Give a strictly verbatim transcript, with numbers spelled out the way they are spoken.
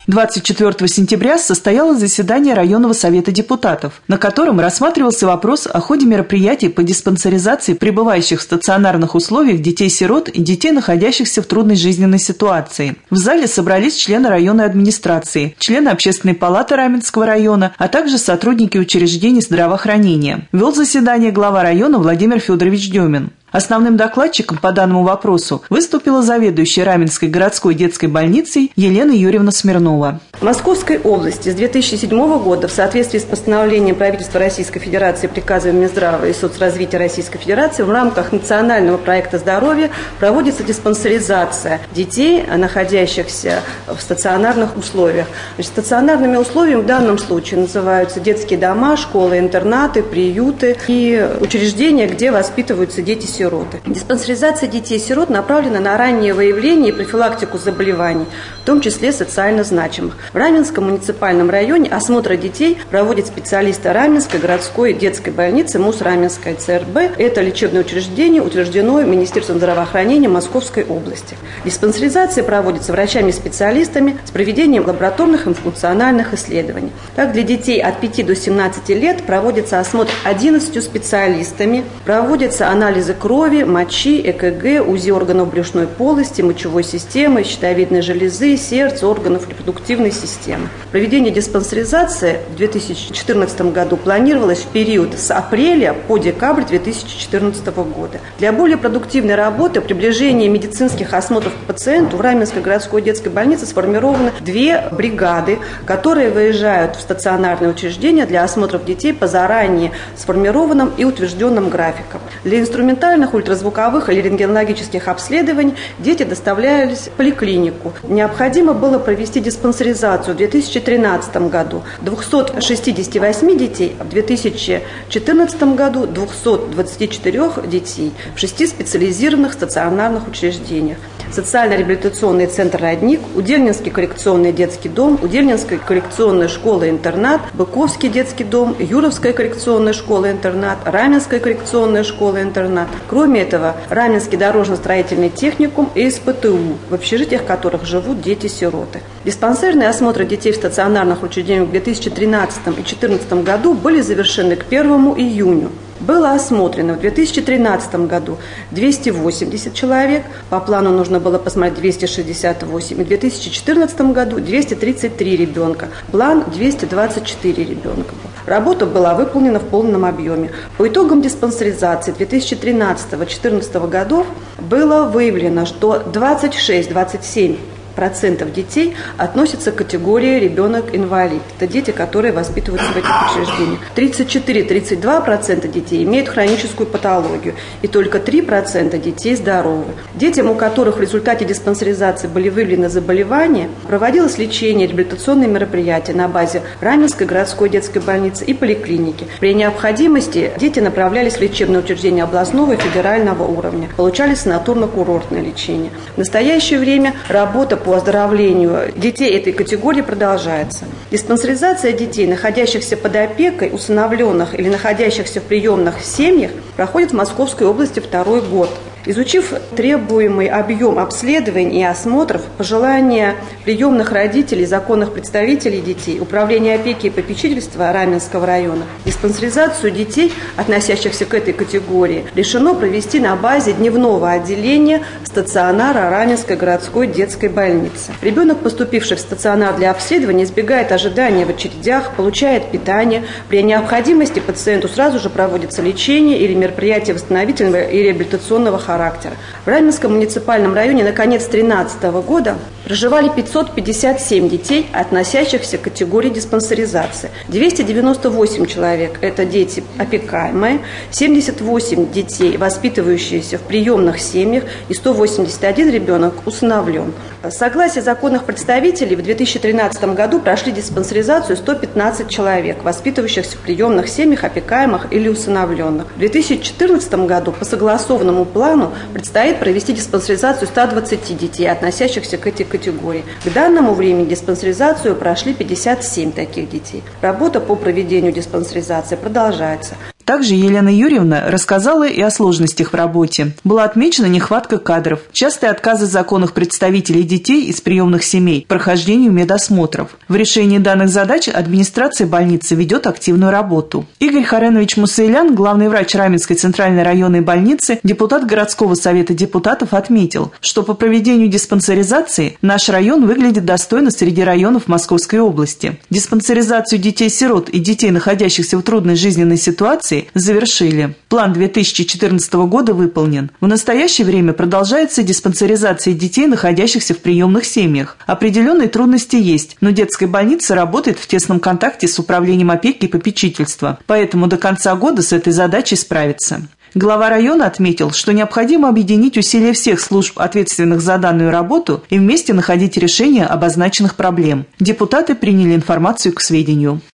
двадцать четвёртого сентября состоялось заседание районного совета депутатов, на котором рассматривался вопрос о ходе мероприятий по диспансеризации пребывающих в стационарных условиях детей-сирот и детей, находящихся в трудной жизненной ситуации. В зале собрались члены районной администрации, члены общественной палаты Раменского района, а также сотрудники учреждений здравоохранения. Вел заседание глава района Владимир Федорович Демин. Основным докладчиком по данному вопросу выступила заведующая Раменской городской детской больницей Елена Юрьевна Смирнова. В Московской области с две тысячи седьмого года в соответствии с постановлением правительства Российской Федерации, приказом Минздрава и соцразвития Российской Федерации в рамках национального проекта здоровья проводится диспансеризация детей, находящихся в стационарных условиях. Значит, стационарными условиями в данном случае называются детские дома, школы, интернаты, приюты и учреждения, где воспитываются дети-сироты. Диспансеризация детей-сирот направлена на раннее выявление и профилактику заболеваний, в том числе социально значимых. В Раменском муниципальном районе осмотр детей проводит специалисты Раменской городской детской больницы МУС Раменская ЦРБ. Это лечебное учреждение утверждено Министерством здравоохранения Московской области. Диспансеризация проводится врачами-специалистами с проведением лабораторных и функциональных исследований. Так, для детей от пяти до семнадцати лет проводится осмотр одиннадцатью специалистами, проводятся анализы крови, крови, мочи, ЭКГ, УЗИ органов брюшной полости, мочевой системы, щитовидной железы, сердца, органов репродуктивной системы. Проведение диспансеризации в две тысячи четырнадцатом году планировалось в период с апреля по декабрь две тысячи четырнадцатого года. Для более продуктивной работы приближения медицинских осмотров к пациенту в Раменской городской детской больнице сформированы две бригады, которые выезжают в стационарные учреждения для осмотров детей по заранее сформированным и утвержденным графикам. Для инструментальных ультразвуковых или рентгенологических обследований дети доставлялись в поликлинику. Необходимо было провести диспансеризацию в две тысячи тринадцатом году двухсот шестидесяти восьми детей, а в две тысячи четырнадцатом году двухсот двадцати четырёх детей в шести специализированных стационарных учреждениях. Социально-реабилитационный центр «Родник», Удельнинский коррекционный детский дом, Удельнинская коррекционная школа-интернат, Быковский детский дом, Юровская коррекционная школа-интернат, Раменская коррекционная школа-интернат. Кроме этого, Раменский дорожно-строительный техникум и СПТУ, в общежитиях которых живут дети-сироты. Диспансерные осмотры детей в стационарных учреждениях в две тысячи тринадцатом и две тысячи четырнадцатом году были завершены к первому июня. Было осмотрено в две тысячи тринадцатом году двести восемьдесят человек, по плану нужно было посмотреть двести шестьдесят восемь, и в две тысячи четырнадцатом году двести тридцать три ребенка, план двести двадцать четыре ребенка. Работа была выполнена в полном объеме. По итогам диспансеризации две тысячи тринадцатого — две тысячи четырнадцатого годов было выявлено, что двадцать шесть — двадцать семь процентов детей относятся к категории ребенок-инвалид. Это дети, которые воспитываются в этих учреждениях. тридцать четыре — тридцать два процента детей имеют хроническую патологию, и только три процента детей здоровы. Детям, у которых в результате диспансеризации были выявлены заболевания, проводилось лечение, реабилитационные мероприятия на базе Раменской городской детской больницы и поликлиники. При необходимости дети направлялись в лечебные учреждения областного и федерального уровня, получали санаторно-курортное лечение. В настоящее время работа по оздоровлению детей этой категории продолжается. Диспансеризация детей, находящихся под опекой, усыновленных или находящихся в приемных семьях, проходит в Московской области второй год. Изучив требуемый объем обследований и осмотров, пожелания приемных родителей, законных представителей детей, Управления опеки и попечительства Раменского района, диспансеризацию детей, относящихся к этой категории, решено провести на базе дневного отделения стационара Раменской городской детской больницы. Ребенок, поступивший в стационар для обследования, избегает ожидания в очередях, получает питание. При необходимости пациенту сразу же проводится лечение или мероприятие восстановительного и реабилитационного характера. характера. В Раменском муниципальном районе на конец две тысячи тринадцатого года проживали пятьсот пятьдесят семь детей, относящихся к категории диспансеризации. двести девяносто восемь человек – это дети опекаемые, семьдесят восемь детей, воспитывающиеся в приемных семьях, и сто восемьдесят один ребенок усыновлен. С согласия законных представителей в две тысячи тринадцатом году прошли диспансеризацию сто пятнадцать человек, воспитывающихся в приемных семьях, опекаемых или усыновленных. В две тысячи четырнадцатом году по согласованному плану предстоит провести диспансеризацию ста двадцати детей, относящихся к этой категории. К данному времени диспансеризацию прошли пятьдесят семь таких детей. Работа по проведению диспансеризации продолжается. Также Елена Юрьевна рассказала и о сложностях в работе. Была отмечена нехватка кадров, частые отказы законных представителей детей из приемных семей к прохождению медосмотров. В решении данных задач администрация больницы ведет активную работу. Игорь Харенович Мусаилян, главный врач Раменской центральной районной больницы, депутат городского совета депутатов, отметил, что по проведению диспансеризации наш район выглядит достойно среди районов Московской области. Диспансеризацию детей-сирот и детей, находящихся в трудной жизненной ситуации, завершили. План две тысячи четырнадцатого года выполнен. В настоящее время продолжается диспансеризация детей, находящихся в приемных семьях. Определенные трудности есть, но детская больница работает в тесном контакте с управлением опеки и попечительства, поэтому до конца года с этой задачей справится. Глава района отметил, что необходимо объединить усилия всех служб, ответственных за данную работу, и вместе находить решения обозначенных проблем. Депутаты приняли информацию к сведению.